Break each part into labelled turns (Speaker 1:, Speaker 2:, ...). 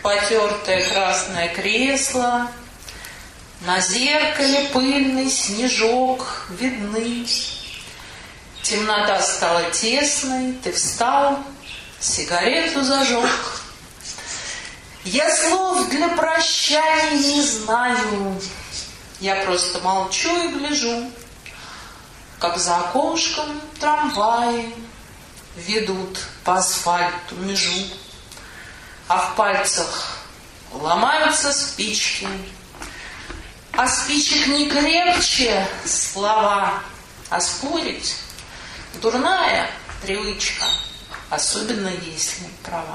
Speaker 1: потертое красное кресло, на зеркале пыльный снежок видны. Темнота стала тесной, ты встал, сигарету зажег. Я слов для прощания не знаю, я просто молчу и гляжу, как за окошком трамваи ведут по асфальту межу, а в пальцах ломаются спички, а спичек не крепче слова, а спорить дурная привычка, особенно если права.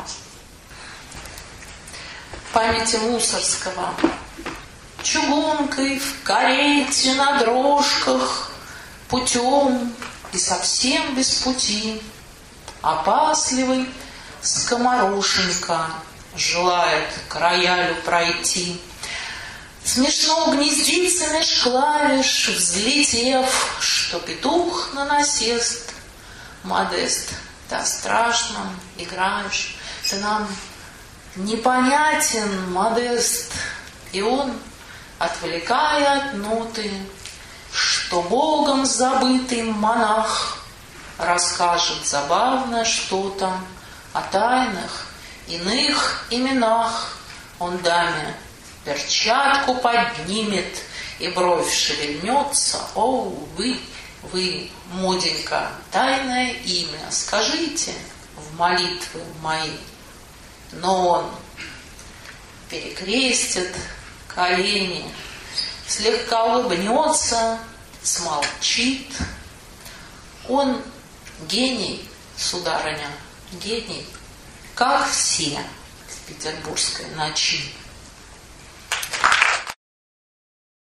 Speaker 1: В памяти Мусорского: чугункой в карете на дрожках, путем и совсем без пути, опасливый скоморошенька желает к роялю пройти. Смешно гнездится меж клавиш, взлетев, что петух на насест. Модест, ты страшно играешь, ты нам непонятен, Модест. И он, отвлекая от ноты, что Богом забытый монах расскажет забавно что-то о тайных иных именах. Он даме перчатку поднимет, и бровь шевельнется. О, вы, моденька, тайное имя скажите в молитвы мои. Но он перекрестит колени, слегка улыбнется, смолчит. Он гений, сударыня, гений, как все в петербургской ночи.